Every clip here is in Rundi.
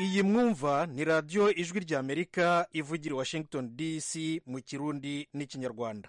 iyi mwumva ni radiyo ijwi ry'amerika ivugira i Washington DC mu kirundi n'ikinyarwanda.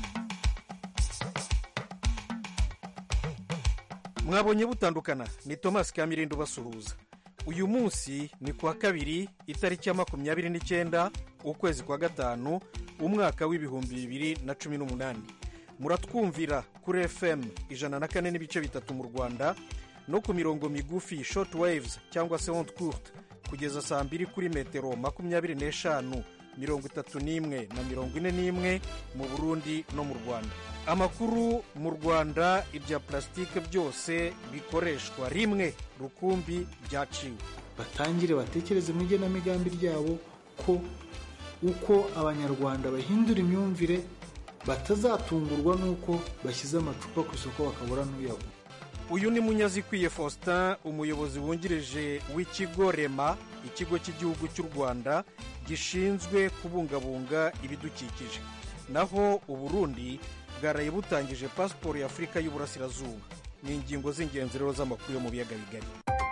mwabonye butandukana, ni Thomas Kamirindo basuhuza. uyu munsi ni kuwa kabiri itariki ya 29 ukwezi kwa gatanu umwaka w'ibihumbi 2018. muratwumvira kuri FM 104.3 mu Rwanda no ku mirongo migufi short waves cyangwa se onde courte kugeza saa 2 kuri metero 25, 31 na 41 mu Burundi no mu Rwanda. Amakuru mu Rwanda, ibya plastike byose bikoreshwa rimwe rukumbi byaciwe. Batangire batekereze mu igenamigambi ryabo ko uko abanyarwanda bahindura imyumvire batazatungurwa nuko bashyize amacupa ku isoko bakabura n'uyagura. Uyu ni Munyazikwiye Faustin, umuyobozi wungirije w'ikigo REMA, ikigo cy'igihugu cy'u Rwanda gishinzwe kubungabunga ibidukikije. Naho Uburundi bwaraye butangije pasiporo ya Afurika y'Uburasirazuba. Ni ingingo z'ingenzi rero z'amakuru yo mu biyaga bigari.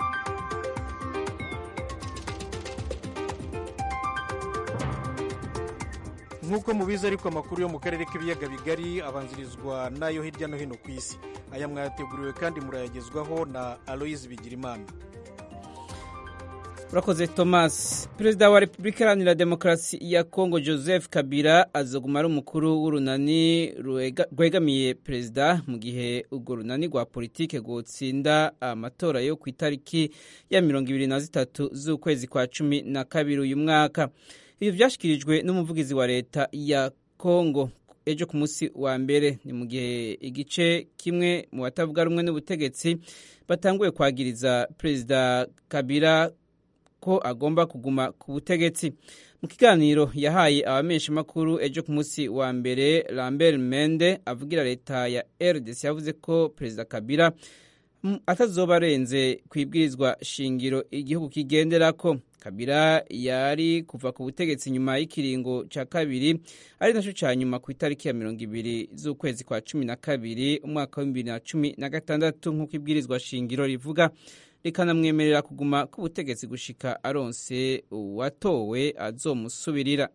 Nk'uko mubizi ariko amakuru yo mu karere k'ibiyaga bigari abanzirizwa n'ayo hirya no hino ku isi. Aya mwayateguriwe kandi murayagezwaho na Aloise Bigirimana. Urakoze Thomas. Perezida wa Repubulika Iharanira Demokarasi ya Kongo Joseph Kabila azoguma ari umukuru w'urunani rwegamiye perezida mu gihe urwo runani rwa politike rwotsinda amatora yo ku itariki ya 23 z'ukwezi kwa 12 uyu mwaka. Ibi byashyikirijwe n'umuvugizi wa leta ya Kongo ejo ku munsi wa mbere. Ni mu gihe igice kimwe mu batavuga rumwe n'ubutegetsi batanguye kwagiriza perezida Kabila ko agomba kuguma ku butegetsi. Mu kiganiro yahaye abamenyeshamakuru ejo ku munsi wa mbere, Lambert Mende avugira leta ya RDC yavuze ko perezida Kabila atazoba arenze kwibwirizwa shingiro igihugu kigenderako. Kabila yari kuva ku butegetsi nyuma y'ikiringo ca kabiri, ari naco ca nyuma ku itariki ya 20 z'ukwezi kwa 12 umwaka wa 2016 nk'uko ibwirizwa shingiro rivuga, rikanamwemerera kuguma ku butegetsi gushika aronse uwatowe azomusubirira.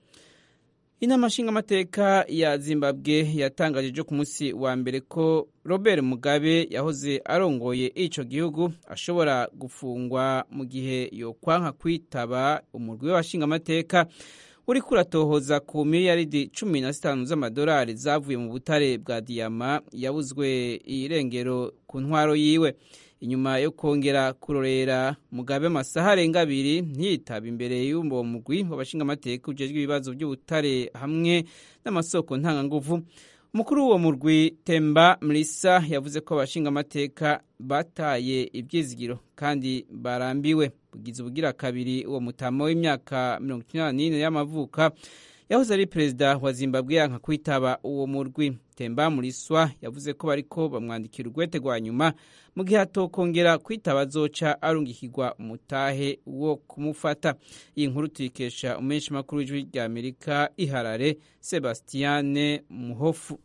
Inama nshingamateka ya Zimbabwe yatangaje ejo ku munsi wa mbere ko Robert Mugabe yahoze arongoye ico gihugu ashobora gufungwa mu gihe yokwanka kwitaba umurwi w'abashingamateka uri kuratohoza ku miliyaridi 15 z'amadolari zavuye mu butare bwa diyama yabuzwe irengero ku ntwaro yiwe. Inyuma yo kongera kurorera Mugabe amasaha arenga 2 ntiyitaba imbere y'umbo mugwi w'abashingamateka ujejwe ibibazo by'ubutare hamwe n'amasoko ntanganguvu. Umukuru w'uwo murwi Temba Mlisa yavuze ko abashingamateka bataye ibyizigiro kandi barambiwe. Bugize ubugira kabiri uwo mutamo w'imyaka 94 y'amavuka yahoze ari perezida wa Zimbabwe yanka kwitaba uwo murwi. Temba Mliswa yavuze ko bariko bamwandikira urwete rwa nyuma mu gihe atokongera kwitaba azoca arungikirwa umutahe wo kumufata. Iyi nkuru tuyikesha umumenyeshamakuru w'ijwi rya Amerika i Harare, Sebastiane Muhofu.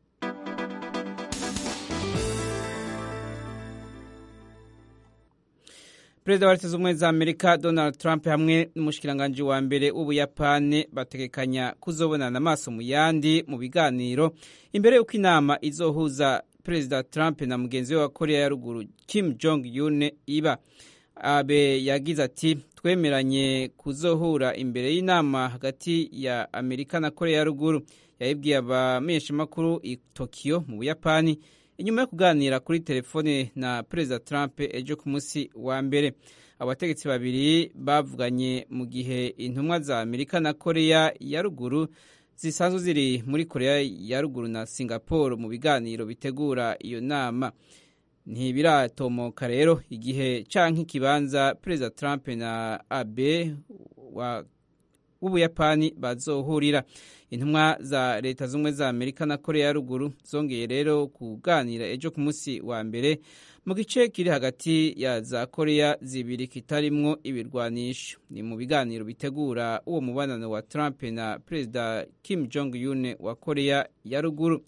Perezida wa Leta Zunze Ubumwe za Amerika Donald Trump hamwe n'umushikiranganji wa mbere w'Ubuyapani bategekanya kuzobonana amaso mu yandi mu biganiro imbere y'uko inama izohuza Perezida Trump na mugenzi we wa Korea ya Ruguru Kim Jong-un iba. Abe yagize ati twemeranye kuzohura imbere y'inama hagati ya Amerika na Korea ya Ruguru. Yabibwiye abamenyeshamakuru i Tokyo mu Buyapani inyuma yo kuganira kuri telefone na Perezida Trump ejo ku munsi wa mbere. Abategetsi babiri bavuganye mu gihe intumwa za Amerika na Korea ya Ruguru zisanzwe ziri muri Korea ya Ruguru na Singapore mu biganiro bitegura iyo nama. Ntibiratomoka rero igihe canke ikibanza Perezida Trump na Abe w'Ubuyapani bazohurira. Intumwa za Leta Zunze Ubumwe za Amerika na Korea ya Ruguru zongeye rero kuganira ejo ku munsi wa mbere mu gice kiri hagati ya za Korea zibiri kitarimwo ibirwanisho. Ni mu biganiro bitegura uwo mubonano wa Trump na Perezida Kim Jong-un wa Korea ya Ruguru.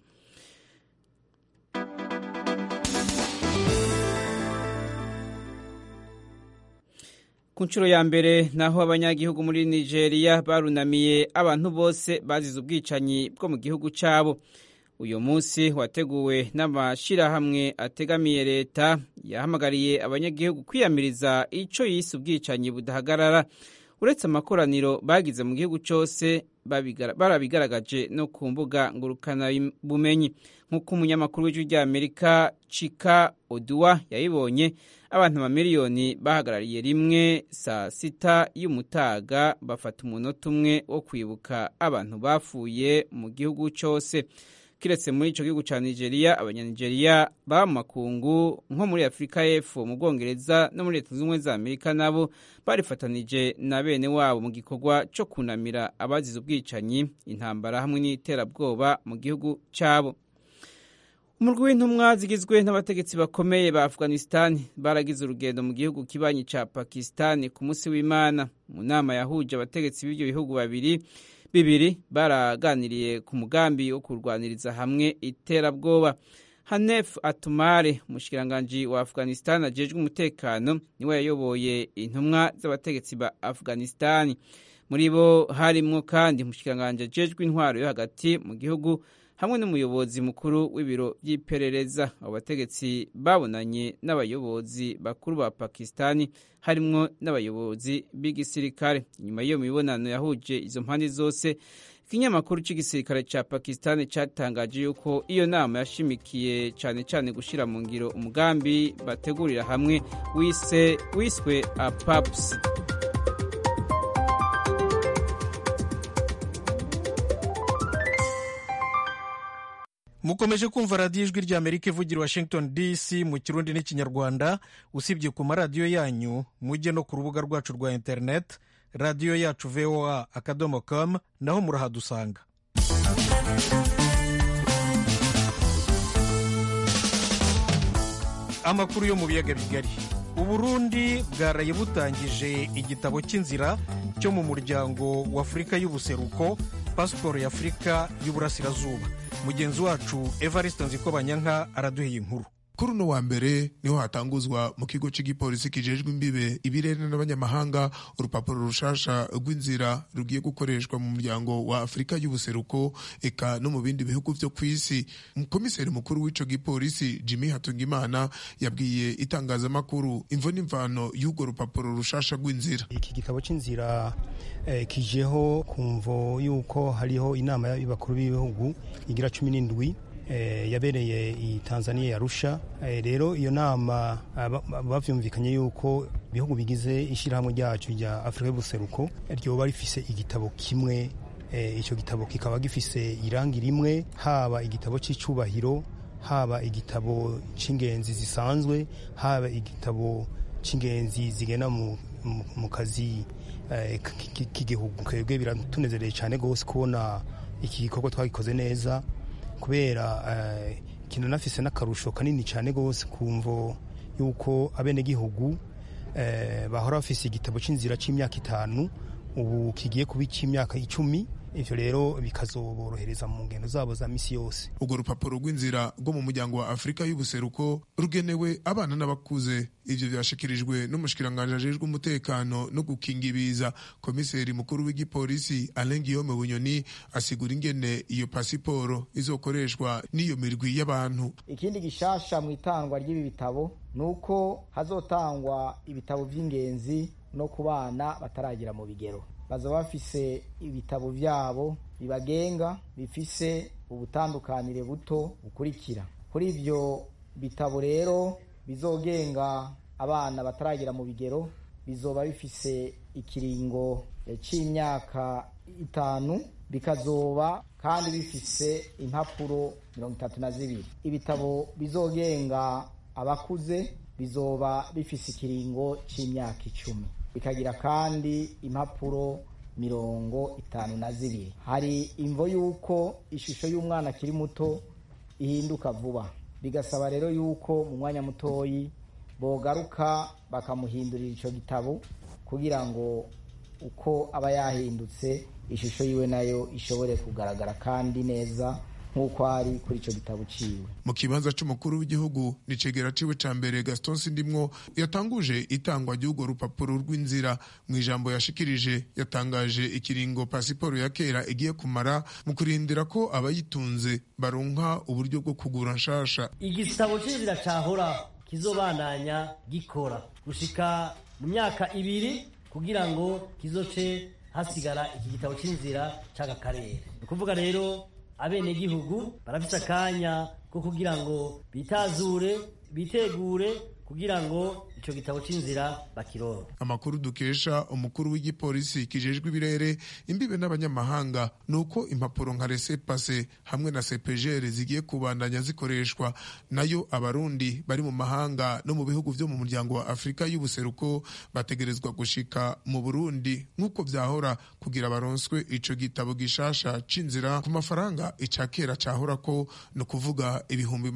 ku nshuro ya mbere naho abanyagihugu muri Nigeria barunamiye abantu bose bazize ubwicanyi bwo mu gihugu cyabo. Uyu munsi wateguwe n'amashirahamwe ategamiye leta yahamagariye abanyagihugu kwiyamiriza ico yise ubwicanyi budahagarara. Uretse amakoraniro bagize mu gihugu cyose barabigaragaje no ku mbuga ngurukana bumenyi. Nk'uko umunyamakuru w'ijwi rya Amerika Chika Oduwa yayibonye, abantu amamiliyoni bahagarariye rimwe saa sita y'umutaga bafata umunota umwe wo kwibuka abantu bapfuye mu gihugu cyose. Kiretse muri ico gihugu ca Nigeria, abanyanigeria ba makungu nko muri Afrika y'Epfo, mu Bwongereza no muri Leta Zunze Ubumwe za Amerika nabo barifatanije na bene wabo mu gikorwa co kunamira abazize ubwicanyi, intambara hamwe n'iterabwoba mu gihugu cabo. Umurwi w'intumwa zigizwe n'abategetsi bakomeye ba Afghanistan baragize urugendo mu gihugu kibanyi ca Pakistan ku munsi w'Imana. Mu nama yahuje abategetsi b'ivyo bihugu bibiri baraganiriye ku mugambi wo kurwaniriza hamwe iterabwoba. Hanef Atumare, umushikiranganji wa Afghanistan ajejwe umutekano, niwe yayoboye intumwa z'abategetsi ba Afghanistan. Muri bo harimwo kandi umushikiranganji ajejwe intwaro yo hagati mu gihugu hamwe n'umuyobozi mukuru w'ibiro by'iperereza. Abo bategetsi babonanye n'abayobozi bakuru ba Pakistani harimwo n'abayobozi b'igisirikare. Nyuma y'iyo mibonano yahuje izo mpande zose, ikinyamakuru cy'igisirikare ca Pakistani cyatangaje yuko iyo nama yashimikiye cyane gushira mu ngiro umugambi bategurira hamwe wiswe APAPS. Mukomeje kumva radiyo ijwi rya Amerika ivugira Washington DC mu Kirundi n'Ikinyarwanda. Usibye ku maradiyo yanyu, mujye no ku rubuga rwacu rwa internet radiyo yacu voa.com, naho murahadusanga. Amakuru yo mu biyaga bigari. Uburundi bwaraye butangije igitabo cy'inzira cyo mu muryango wa Afurika y'ubuseruko, pasiporo ya Afurika y'uburasirazuba. Mugenzi wacu Evariste Nzikobanyanka araduhiye inkuru. Kuri uno wa mbere niho hatanguzwa mu kigo cy'igipolisi kijejwe imbibe ibirere n'abanyamahanga urupapuro rushasha rw'inzira rugiye gukoreshwa mu muryango wa Afurika y'ubuseruko eka no mu bindi bihugu byo kw'isi. Umukomiseri mukuru w'ico gipolisi Jimmy Hatungimana yabwiye itangazamakuru imvo n'imvano y'urwo rupapuro rushasha rw'inzira. Iki gitabo cy'inzira kijeho kumvo yuko hariho inama y'abakuru b'ibihugu igira 17 yabereye i Tanzania yarusha. Rero iyo nama bavyumvikanye yuko ibihugu bigize ishirahamwe ryacu rya Afurika y'ubuseruko ryoba rifise igitabo kimwe. Ico gitabo kikaba gifise irangi rimwe, haba igitabo c'icubahiro, haba igitabo c'ingenzi zisanzwe, haba igitabo c'ingenzi zigena mu kazi k'igihugu. Twebwe biratunezereye cyane gose kubona iki gikorwa twagikoze neza, kubera kinanafise n'akarusho kanini cyane gose kumvo yuko abenegihugu bahora bafise igitabo c'inzira c'imyaka 5, ubu kigiye kuba c'imyaka 10. Ivyo rero bikazoborohereza mu ngendo zabo za misi yose. Urwo rupapuro rw'inzira rwo mu muryango wa Afurika y'ubuseruko rugenewe abana n'abakuze. Ivyo byashikirijwe n'umushikiranganje ajejwe umutekano no gukinga ibiza. Komiseri mukuru w'igipolisi Alain Guillaume Bunyoni asigura ingene iyo pasiporo izokoreshwa n'iyo mirwi y'abantu. Ikindi gishasha mu itangwa ry'ibi bitabo nuko hazotangwa ibitabo vy'ingenzi no ku bana bataragira mu bigero. Bazoba bafise ibitabo vyabo bibagenga bifise ubutandukanire buto bukurikira. Kuri ivyo bitabo rero bizogenga abana bataragira mu bigero bizoba bifise ikiringo c'imyaka 5, bikazoba kandi bifise impapuro 32. Ibitabo bizogenga abakuze bizoba bifise ikiringo c'imyaka 10, bikagira kandi impapuro 52. Hari imvo yuko ishusho y'umwana kiri muto ihinduka vuba, bigasaba rero yuko mu mwanya mutoyi bogaruka bakamuhindurira ico gitabo kugira ngo uko aba yahindutse ishusho yiwe nayo ishobore kugaragara kandi neza nk'uko ari kuri ico gitabo ciwe. Mu kibanza c'umukuru w'igihugu ni cegera ciwe ca mbere Gaston Sindimwo yatanguje itangwa ry'urwo rupapuro rw'inzira. Mu ijambo yashikirije yatangaje ikiringo pasiporo ya kera igiye kumara mu kurindira ko abayitunze baronka uburyo bwo kugura nshasha. Igitabo c'inzira cahora kizobandanya gikora gushika mu myaka 2 kugira ngo kizoce hasigara iki gitabo c'inzira c'aka karere. Ukuvuga rero abene gihugu barafite akanya ko kugira ngo bitazure bitegure kugira ngo ico gitabo c'inzira bakironke. Amakuru dukesha umukuru w'igipolisi kijejwe ibirere imbibe n'abanyamahanga nuko impapuro nka laissez-passer hamwe na CPGR zigiye kubandanya zikoreshwa, nayo abarundi bari mu mahanga no mu bihugu vyo mu muryango wa Afrika y'ubuseruko bategerezwa gushika mu Burundi nk'uko vyahora kugira baronswe ico gitabo gishasha c'inzira ku mafaranga ica kera cahora ko no kuvuga ibihumbi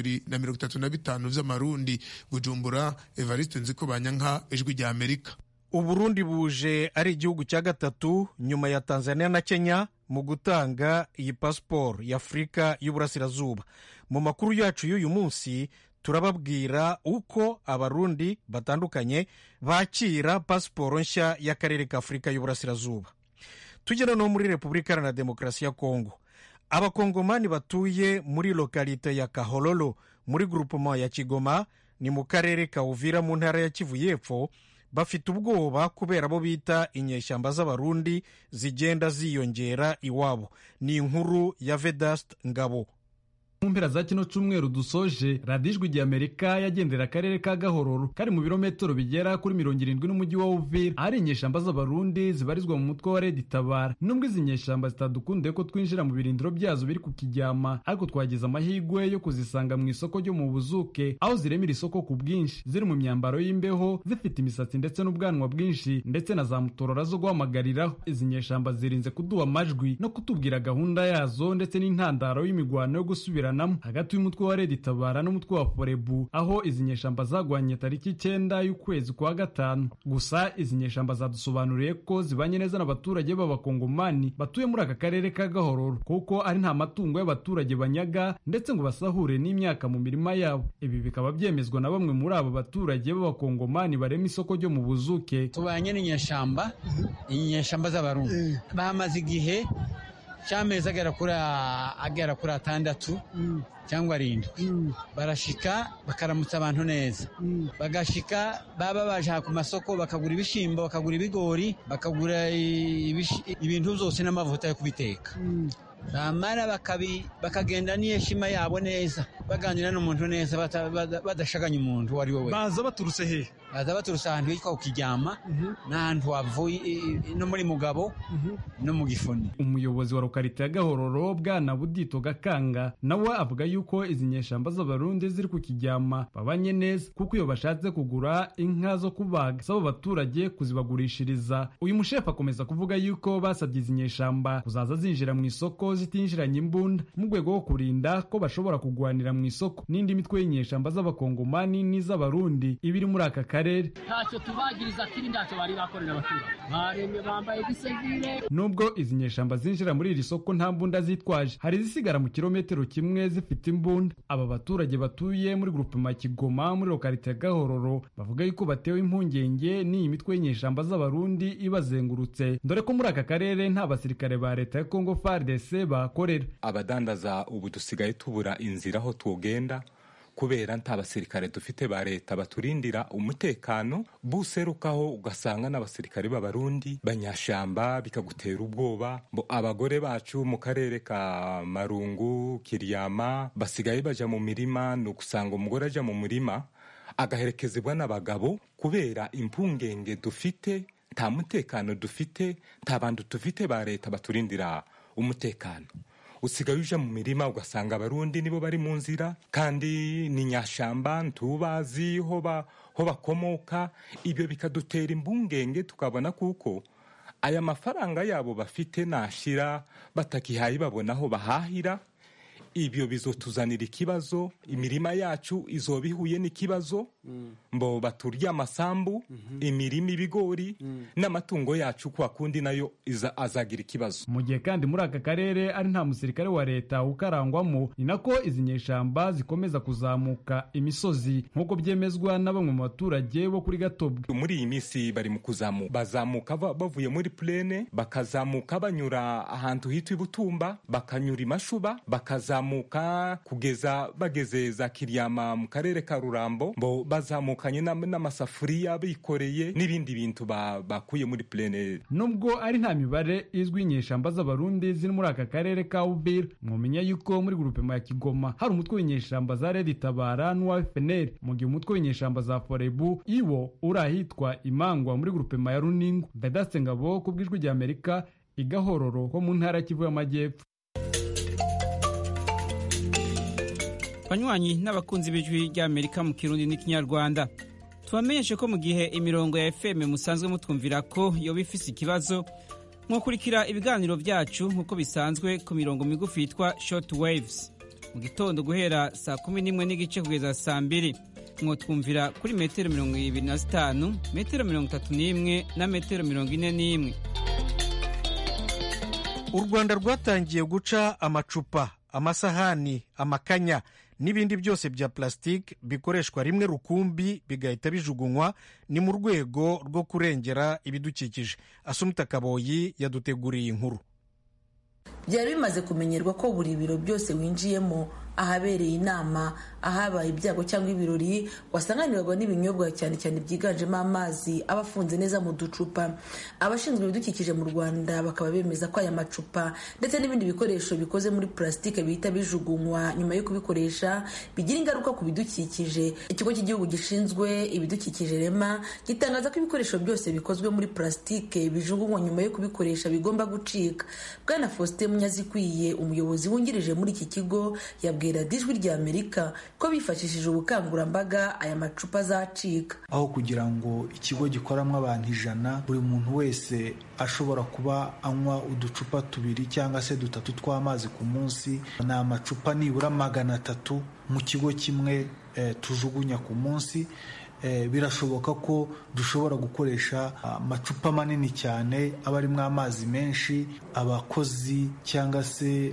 235 vy'amarundi. Bujumbura, Evariste Nzikobanyanka, Ijwi rya Amerika. Uburundi buje ari igihugu cya gatatu nyuma ya Tanzania na Kenya mu gutanga iyi pasiporo ya Afurika y'Uburasirazuba. Mu makuru yacu y'uyu munsi turababwira uko abarundi batandukanye bakira pasiporo nshya y'akarere ka Afurika y'Uburasirazuba. Tugera no muri Repubulika Iharanira Demokarasi ya Kongo. Abakongomani batuye muri lokalite ya Kahololo muri groupement ya Kigoma ni mu karere ka Uvira mu ntara ya Kivu y'Epfo bafite ubwoba kubera bo bita inyeshyamba z'abarundi zigenda ziyongera iwabo. Ni inkuru ya Vedast Ngabo. Mu mpera za kino cyumweru dusoje, radiyo Ijwi rya Amerika yagendera akarere ka Gahororo kari mu birometero bigera kuri 70 n'umujyi wa Uvira, ari inyeshyamba z'abarundi zibarizwa mu mutwe wa Red Tabara. Nubwo izi nyeshyamba zitadukunde ko twinjira mu birindiro byazo biri ku Kiryama, ariko twagize amahirwe yo kuzisanga mu isoko ryo mu Buzuke, aho ziremira isoko ku bwinshi, ziri mu myambaro y'imbeho, zifite imisatsi ndetse n'ubwanwa bwinshi ndetse na za mutorora zo guhamagariraho. Izi nyeshyamba zirinze kuduha amajwi no kutubwira gahunda yazo ndetse n'intandaro y'imigwano yo gusubira hagati y'umutwe wa Red Tabara n'umutwe wa Forebu, aho izi nyeshyamba zagwanye tariki 9 y'ukwezi kwa gatanu. Gusa izi nyeshyamba zadusobanuriye ko zibanye neza n'abaturage b'abakongomani batuye muri aka karere ka Gahororo, kuko ari nta matungo y'abaturage banyaga ndetse ngo basahure n'imyaka mu mirima yabo. Ibi bikaba byemezwa na bamwe muri abo baturage b'abakongomani barema isoko ryo mu Buzuke. Tubanye n'inyeshyamba, inyeshyamba z'abarundi bamaze igihe cy'amezi agera kuri 6 cyangwa 7 barashika bakaramutsa abantu neza, bagashika baba baje ku masoko bakagura ibishimbo, bakagura ibigori, bakagura ibintu byose n'amavuta yo kubiteka, bamara bakagenda n'iyeshima yabo neza, baganira n'umuntu neza badashaganya umuntu wari we. Baza baturutse he? Baza baturutse ahantu hitwa Ukijyama n'ahantu wavuye no muri Mugabo no mu Gifuni. Umuyobozi wa lokalite ya Gahororo Bwana Budito Gakanga nawe avuga yuko izi nyeshyamba z'abarundi ziri ku Kijyama babanye neza, kuko iyo bashatse kugura inka zo kubaga sabo baturage kuzibagurishiriza. Uyu mushefu akomeza kuvuga yuko basabye izi nyeshyamba kuzaza zinjira mu isoko zitinjiranye imbunda mu rwego rwo kurinda ko bashobora kugwanira mu isoko n'indi mitwe y'inyeshyamba z'abakongomani n'iz'abarundi ibiri muri aka karere. Ntacyo tubagiriza kiri ntacyo bari bakorera abaturage, baremye bambaye gisivile. Nubwo izi nyeshyamba zinjira muri iri soko nta mbunda zitwaje, hari zisigara mu kilometero kimwe zifite imbunda. Aba baturage batuye muri groupement Kigoma muri lokalite ya Gahororo bavuga yuko batewe impungenge n'iyi mitwe y'inyeshyamba z'abarundi ibazengurutse, dore ko muri aka karere nta basirikare ba leta ya Congo FARDC bakorera. Abadandaza ubu dusigaye tubura inzira aho twogenda kubera nta basirikare dufite ba leta baturindira umutekano. Buserukaho ugasanga n'abasirikare b'abarundi banyashamba bikagutera ubwoba. Abagore bacu mu karere ka Marungu, Kiryama basigaye baja mu mirima, no kusanga umugore aja mu murima agaherekezwa n'abagabo kubera impungenge dufite, nta mutekano dufite, nta bantu dufite ba leta baturindira umutekano. Usigaye uja mu mirima ugasanga abarundi nibo bari mu nzira, kandi ni nyashamba ntubazi ho bakomoka. Ibyo bikadutera impungenge, tukabona kuko aya mafaranga yabo bafite nashira batakihaye babona aho bahahira. ibyo bizotuzanira ikibazo, imirima yacu izoba ihuye n'ikibazo, mbo baturya amasambu, imirima, ibigori n'amatungo yacu kwa kundi nayo azagira ikibazo. Mu gihe kandi muri aka karere ari nta musirikare wa leta ukarangwamo, ni nako izi nyeshamba zikomeza kuzamuka imisozi nk'uko byemezwa na bamwe mu baturage bo kuri Gatobwe. Muri iyi minsi bari mu kuzamuka, bazamuka bavuye muri plene, bakazamuka banyura ahantu hitwa Ibutumba, bakanyura Imashuba, bakazamuka kugeza bageze za Kiryama mu karere ka Rurambo, bo bazamukanye n'amasafuriya bikoreye n'ibindi bintu bakuye muri plene. Nubwo ari nta mibare izwi inyeshamba z'abarundi ziri muri aka karere ka Uvira, mwomenya yuko muri grupema ya Kigoma hari umutwe w'inyeshamba za Red Tabara n'uwa FNL, mu gihe umutwe w'inyeshamba za Forebu iwo urahitwa Imangwa muri grupema ya Runingo. Vedaste Ngabo ku bw'ijwi rya Amerika, Igahororo ho mu ntara Kivu y'Amajyepfo. Banywanyi n'abakunzi b'ijwi rya Amerika mu Kirundi n'Ikinyarwanda, tubamenyeshe ko mu gihe imirongo ya FM musanzwe mutwumvira ko yoba ifise ikibazo, mwokurikira ibiganiro byacu nk'uko bisanzwe ku mirongo migufi yitwa short waves. Mu gitondo guhera saa 11:15 kugeza saa 2 mwotwumvira kuri metero 25, metero 31 na metero 41. U Rwanda rwatangiye guca amacupa, amasahani, amakanya n'ibindi byose bya plastique bikoreshwa rimwe rukumbi bigahita bijugunywa, ni mu rwego rwo kurengera ibidukikije. Asumta Kaboyi yaduteguriye inkuru. Byari bimaze kumenyerwa ko buri biro byose winjiyemo, ahabereye inama, ahabaye ibyago cyangwa ibirori, wasanganirwa n'ibinyobwa cyane cyane byiganjemo amazi abafunze neza mu ducupa. Abashinzwe ibidukikije mu Rwanda bakaba bemeza ko aya macupa ndetse n'ibindi bikoresho bikoze muri plastike bihita bijugunywa nyuma yo kubikoresha bigira ingaruka ku bidukikije. Ikigo cy'igihugu gishinzwe ibidukikije REMA gitangaza ko ibikoresho byose bikozwe muri plastike bijugunywa nyuma yo kubikoresha bigomba gucika. Bwana Faustin Munyazikwiye, umuyobozi wungirije muri iki kigo, yabwiye Ijwi rya Amerika ko bifashishije ubukangurambaga aya macupa azacika. Aho kugira ngo ikigo gikoramo abantu 100, buri muntu wese ashobora kuba anywa uducupa 2 cyangwa se 3 tw'amazi ku munsi, ni amacupa nibura 300 mu kigo kimwe tujugunya ku munsi. Birashoboka ko dushobora gukoresha amacupa manini cyane aba arimo amazi menshi. Abakozi cyangwa se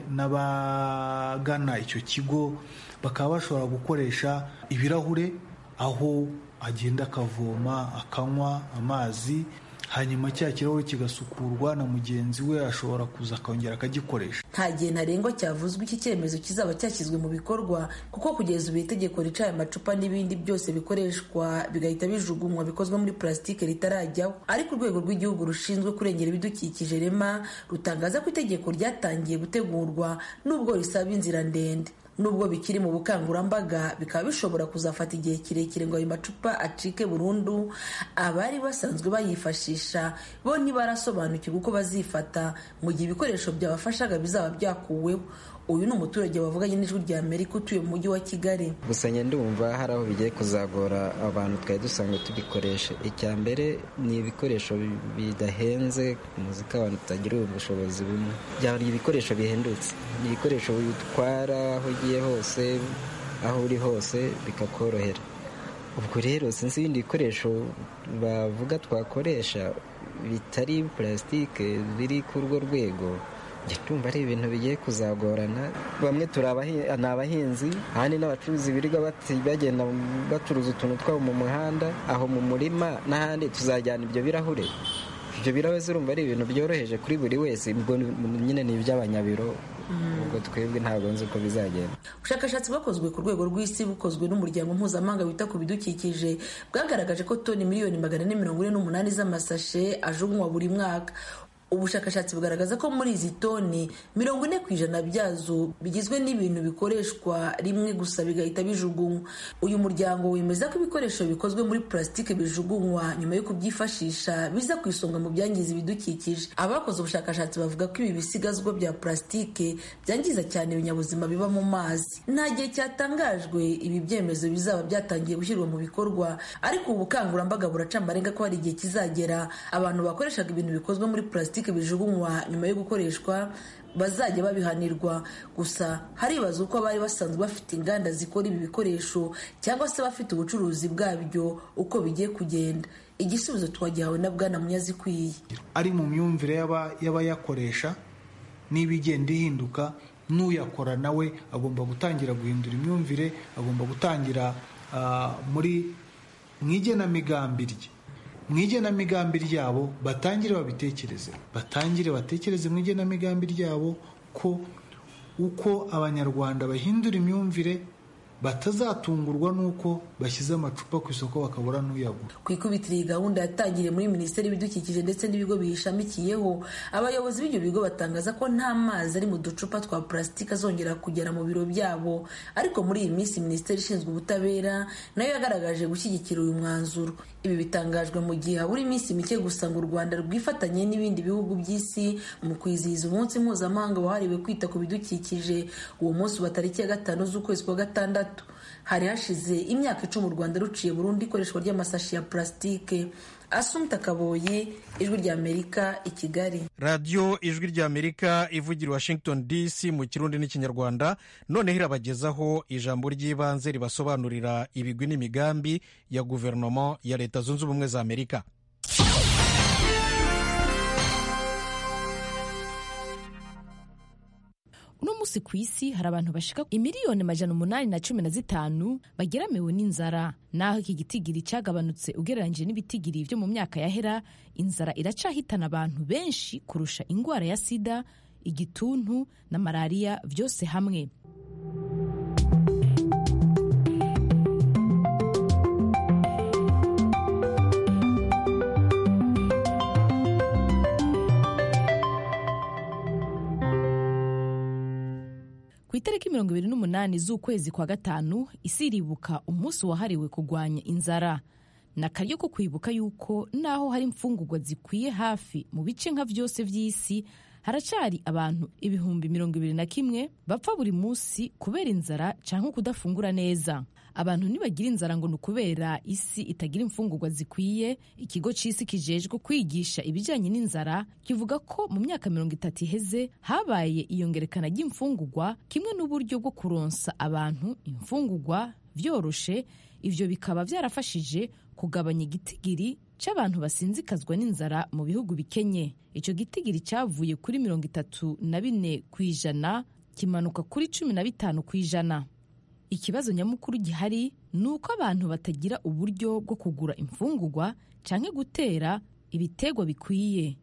n'abagana icyo kigo bakaba bashobora gukoresha ibirahure, aho agenda akavoma akanywa amazi, hanyuma cya kirahure kigasukurwa na mugenzi we, ashobora kuza akongera akagikoresha. Nta gihe ntarengwa cyavuzwe iki cyemezo kizaba cyashyizwe mu bikorwa, kuko kugeza ubu itegeko rica aya macupa n'ibindi byose bikoreshwa bigahita bijugunywa bikozwe muri plastike ritarajyaho. Ariko urwego rw'igihugu rushinzwe kurengera ibidukikije REMA rutangaza ko itegeko ryatangiye gutegurwa nubwo risaba inzira ndende. Nubwo bikiri mu bukangurambaga, bikaba bishobora kuzafata igihe kirekire ngo ayo macupa acike burundu. Abari basanzwe bayifashisha bo ntibarasobanukirwa uko bazifata mu gihe ibikoresho byabafashaga bizaba byakuweho. Uyu ni umuturage wavuganye n'Ijwi rya Amerika utuye mu mujyi wa Kigali. Gusa ndumva hari aho bigiye kuzagora abantu twari dusanzwe tubikoresha. Icya mbere ni ibikoresho bidahenze, muzika abantu tutagira ubushobozi bumwe. Byari ibikoresho bihendutse, ni ibikoresho bitwara aho ugiye hose, aho uri hose bikakorohera. Ubwo rero sinzi ibindi bikoresho bavuga twakoresha bitari plastike biri ku urwo rwego. Ndumva ari ibintu bigiye kuzagorana. Bamwe ni abahinzi, ahandi n'abacuruzi birirwa bagenda bacuruza utuntu twabo mu muhanda, aho mu murima n'ahandi tuzajyana ibyo birahure. Ibyo birahure urumva ari ibintu byoroheje kuri buri wese, ubwo nyine ni iby'abanyabiro. Ubwo twebwe ntabwo nzi uko bizagenda. Ubushakashatsi bwakozwe ku rwego rw'isi bukozwe n'umuryango mpuzamahanga wita ku bidukikije bwagaragaje ko toni miliyoni 448 z'amasashe ajugunywa buri mwaka. Ubushakashatsi bugaragaza ko muri izi toni 40% byazo bigizwe n'ibintu bikoreshwa rimwe gusa bigahita bijugunywa. Uyu muryango wemeza ko ibikoresho bikozwe muri plastike bijugunywa nyuma yo kubyifashisha biza ku isonga mu byangiza ibidukikije. Abakoze ubushakashatsi bavuga ko ibi bisigazwa bya plastike byangiza cyane ibinyabuzima biba mu mazi. Nta gihe cyatangajwe ibi byemezo bizaba byatangiye gushyirwa mu bikorwa, ariko ubukangurambaga buraca amarenga ko hari igihe kizagera abantu bakoreshaga ibintu bikozwe muri plastike purasitike bijugunywa nyuma yo gukoreshwa bazajya babihanirwa. Gusa haribaza uko abari basanzwe bafite inganda zikora ibi bikoresho cyangwa se bafite ubucuruzi bwabyo uko bigiye kugenda. Igisubizo twagihawe na Bwana Munyazikwiye. Ari mu myumvire y'abayakoresha niba igenda ihinduka, n'uyakora nawe agomba gutangira guhindura imyumvire, agomba gutangira mu igenamigambi ryabo batangire babitekereze, batekereze mu igenamigambi ryabo ko uko abanyarwanda bahindura imyumvire batazatungurwa n'uko bashyize amacupa ku isoko bakabura n'uyagura. Ku ikubitiro iyi gahunda yatangiriye muri Minisiteri y'Ibidukikije ndetse n'ibigo biyishamikiyeho. Abayobozi b'ibyo bigo batangaza ko nta mazi ari mu ducupa twa purasitike azongera kugera mu biro byabo, ariko muri iyi minsi Minisiteri ishinzwe ubutabera nayo yagaragaje gushyigikira uyu mwanzuro. Ibi bitangajwe mu gihe habura iminsi mike gusa ngo u Rwanda rwifatanye n'ibindi bihugu by'isi mu kwizihiza umunsi mpuzamahanga wahariwe kwita ku bidukikije. Uwo munsi uba tariki ya 5 z'ukwezi kwa gatandatu. Hari hashize imyaka 10 u Rwanda ruciye burundu ikoreshwa ry'amasashi ya purasitike. Asumta Kaboyi, Ijwi ry'Amerika, i Kigali. Radio Ijwi ry'Amerika ivugira Washington DC mu Kirundi n'Ikinyarwanda. Noneho irabagezaho ijambo ry'ibanze ribasobanurira ibigwi n'imigambi ya guverinoma ya Leta Zunze Ubumwe za Amerika. Uno musi ku isi hari abantu bashika imiliyoni 815 bageramiwe n'inzara. Naho iki gitigiri cyagabanutse ugereranyije n'ibitigiri byo mu myaka yahera, inzara iracahitana abantu benshi kurusha ingwara ya sida, igituntu na malaria byose hamwe. Ku itariki 28 z'ukwezi kwa gatanu isi iribuka umunsi wahariwe kurwanya inzara. Nakaryo ko kwibuka yuko naho hari imfungurwa zikwiye hafi mu bice nka vyose vy'isi, haracari abantu 21,000 bapfa buri munsi kubera inzara canke kudafungura neza. Abantu ntibagira inzara ngo nukubera isi itagira imfungurwa zikwiye. Ikigo c'isi kijejwe kwigisha ibijanye n'inzara kivuga ko mu myaka 30 iheze habaye iyongerekana ry'imfungurwa, kimwe n'uburyo bwo kuronsa abantu imfungurwa vyoroshe. Ivyo bikaba vyarafashije kugabanya igitigiri c'abantu basinzikazwa n'inzara mu bihugu bikenye. Ico gitigiri cavuye kuri 34% kimanuka kuri 15%. Ikibazo nyamukuru gihari ni uko abantu batagira uburyo bwo kugura imfungurwa canke gutera ibitegwa bikwiye.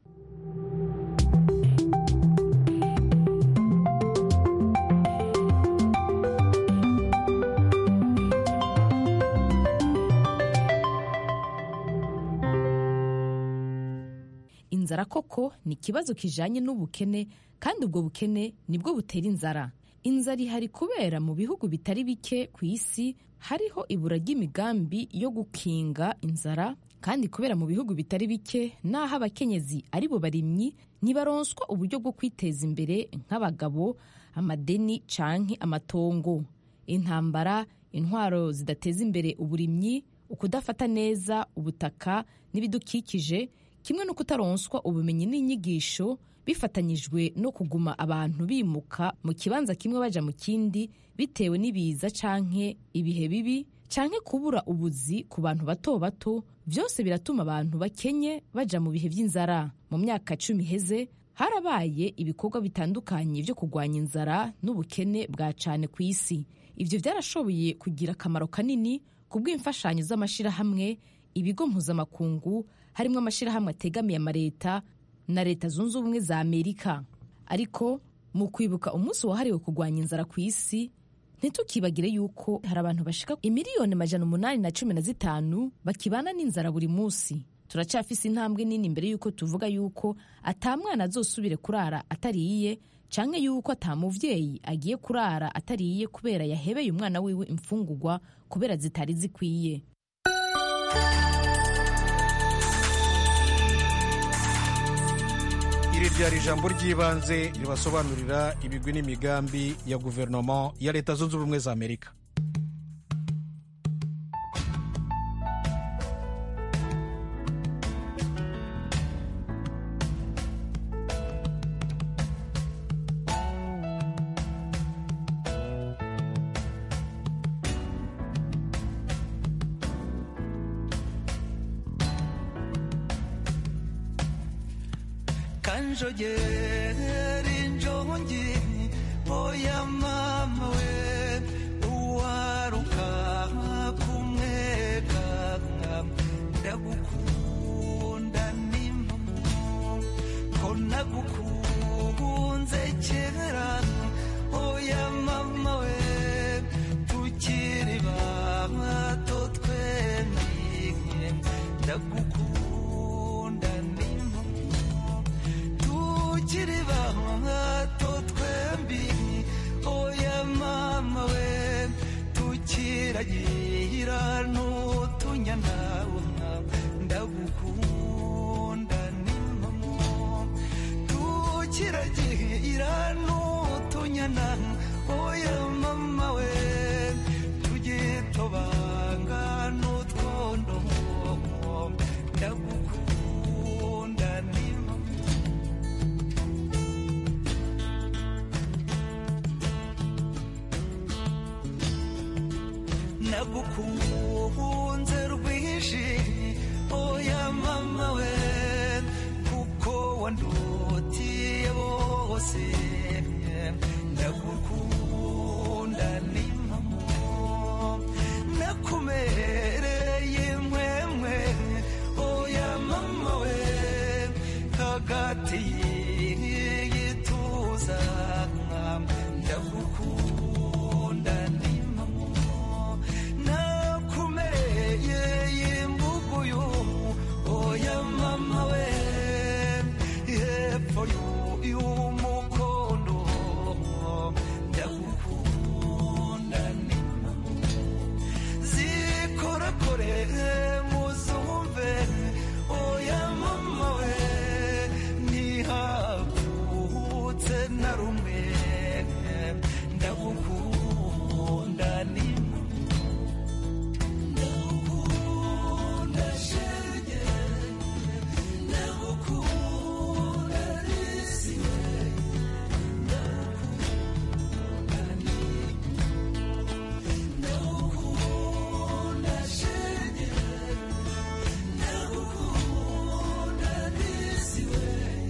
Inzara koko ni ikibazo kijanye n'ubukene, kandi ubwo bukene nibwo butera inzara. Inzara ihari kubera mu bihugu bitari bike ku isi hariho ibura ry'imigambi yo gukinga inzara, kandi kubera mu bihugu bitari bike naho abakenyezi ari bo barimyi ntibaronswa uburyo bwo kwiteza imbere nk'abagabo, amadeni canke amatongo. Intambara, intwaro zidateza imbere uburimyi, ukudafata neza ubutaka n'ibidukikije, kimwe no kutaronswa ubumenyi n'inyigisho bifatanyijwe no kuguma abantu bimuka mu kibanza kimwe baja mu kindi bitewe n'ibiza canke ibihe bibi canke kubura ubuzi ku bantu bato bato, vyose biratuma abantu bakenye baja mu bihe vy'inzara. Mu myaka 10 iheze harabaye ibikorwa bitandukanye vyo kurwanya inzara n'ubukene bwa cane ku isi. Ivyo vyarashoboye kugira akamaro kanini kubw'imfashanyo z'amashirahamwe, ibigo mpuzamakungu, harimwo amashirahamwe ategamiye amareta na Leta Zunze Ubumwe za Amerika. Ariko mu kwibuka umunsi wahariwe kurwanya inzara ku isi, ntitukibagire yuko hari abantu bashika imiliyoni 815 bakibana n'inzara buri munsi. Turacafise intambwe nini imbere yuko tuvuga yuko atamwana azosubire kurara atariye, canke yuko atamuvyeyi agiye kurara atariye kubera yahebeye umwana wiwe imfungurwa kubera zitari zikwiye. Iri ryari ijambo ry'ibanze ribasobanurira ibigwi n'imigambi ya guverinoma ya Leta Zunze Ubumwe za Amerika. nkanjogera injongi oya mama we uwaruka kumwega ndagukunda n'impamo ko nagukunze kera oya mama we tukiri bato twemye ndagukunda n'impamo tukiri bato twembi oya mama we tukiragira n'utunyana ndagukunda n'impamo tukiragira n'utunyana oya mama we tugitobanga n'utwondo ndagukunda n'impamo nagukunze rwinshi oya mama we kuko wandutiye bose ndagukunda n'impamo nakumereye mwemwe oya mama we hagati y'igituza ndagukunda n'impamo nakumereye imbuguyu oya mama we hepfo y'umukondo ndagukunda n'impamo zikorakore muzumve oya mama we ntihavutse na rumwe ndagukunda n'impamo ndagukunda shenge ndagukunda risiwe ndagukunda ndagukunda shenge ndagukunda risiwe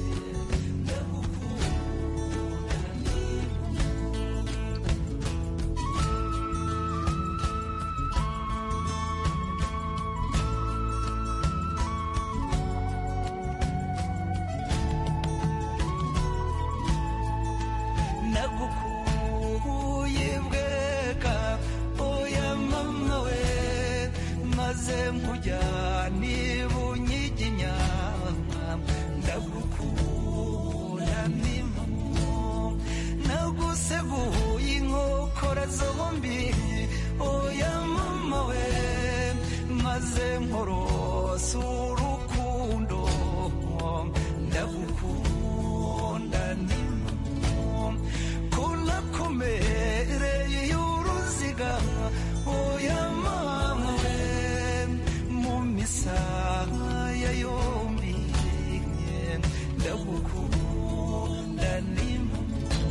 nagukuye bwega oya mama we maze nkujyana ibunyiginya ndagukunda n'impamo naguseguye inkokora zombi oya mama we maze nkorosa urukundo ndagukunda n'impamo ko nakumereye y'uruziga oya mama we mu misaya yombi ndagukunda n'impamo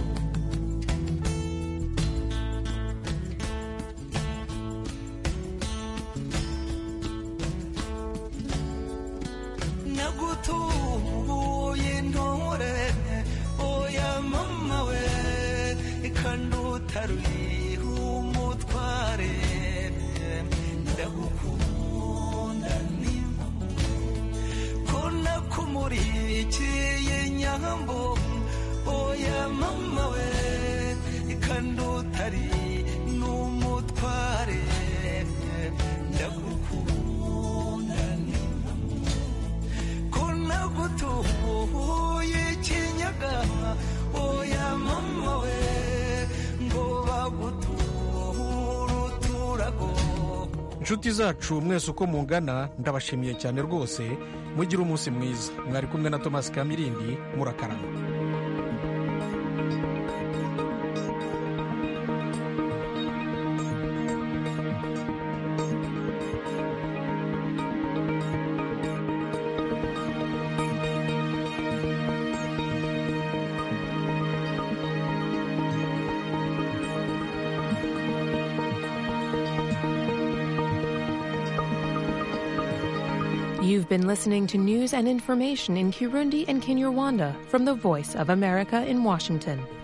nagutuye intore oya mama we kandi utaruye umutware ndagukunda n'impamo ko nakumurikiye nyambo oya mama we kandi utari n'umutware ndagukunda n'impamo ko nagutuye kinyaga oya mama we ngo baguture uturago. inshuti zacu mwese uko mungana ndabashimiye cyane rwose, mugire umunsi mwiza. Mwari kumwe na Thomas Kamirindi, murakarama. You've been listening to news and information in Kirundi and Kinyarwanda from the Voice of America in Washington.